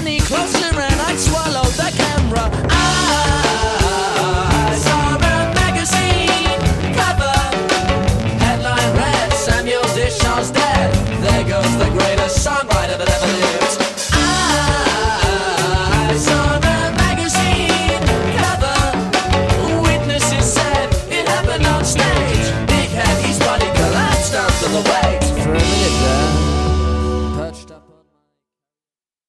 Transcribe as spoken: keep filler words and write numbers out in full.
any closer and I'd swallow the camera. I saw a magazine cover, headline read, Samuel Dishon's dead. There goes the greatest songwriter that ever lived. I saw the magazine cover, witnesses said it happened on stage.